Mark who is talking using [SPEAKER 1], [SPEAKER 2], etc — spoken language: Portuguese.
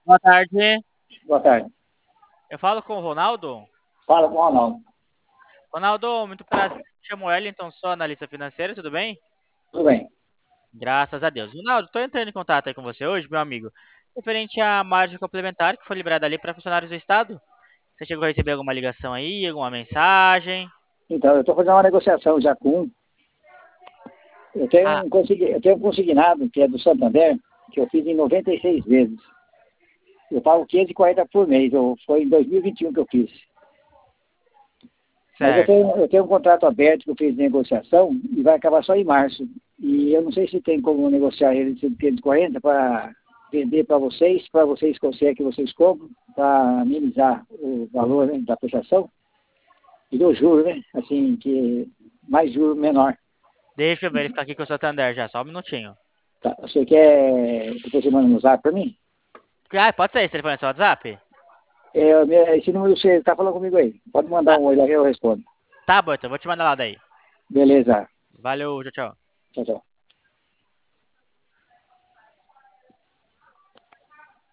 [SPEAKER 1] Boa tarde.
[SPEAKER 2] Boa tarde.
[SPEAKER 1] Eu falo com o Ronaldo.
[SPEAKER 2] Fala com o Ronaldo.
[SPEAKER 1] Ronaldo, muito prazer. Me chamo Wellington, sou analista financeiro, tudo bem?
[SPEAKER 2] Tudo bem?
[SPEAKER 1] Graças a Deus. Ronaldo, estou entrando em contato aí com você hoje, meu amigo, referente à margem complementar que foi liberada ali para funcionários do Estado. Você chegou a receber alguma ligação aí, alguma mensagem?
[SPEAKER 2] Então, eu estou fazendo uma negociação já com um.
[SPEAKER 1] Ah,
[SPEAKER 2] Eu tenho um consignado, que é do Santander, que eu fiz em 96 vezes. Eu pago 540 por mês. Foi em 2021 que eu fiz. Mas
[SPEAKER 1] certo.
[SPEAKER 2] eu tenho um contrato aberto que eu fiz de negociação e vai acabar só em março. E eu não sei se tem como negociar ele de 540 para vender para vocês conseguem que vocês compram, para minimizar o valor, né, da prestação e do juro, né? Assim, que mais juro menor.
[SPEAKER 1] Deixa eu verificar aqui com o Santander já, só um minutinho.
[SPEAKER 2] Tá, você quer que você mande no zap para mim?
[SPEAKER 1] Ah, pode ser esse telefone é seu WhatsApp?
[SPEAKER 2] Esse número você está falando comigo aí. Pode mandar
[SPEAKER 1] Tá,
[SPEAKER 2] um oi lá que eu respondo.
[SPEAKER 1] tá bom, então, vou te mandar lá daí.
[SPEAKER 2] Beleza.
[SPEAKER 1] Valeu, tchau, tchau.
[SPEAKER 2] Tchau, tchau.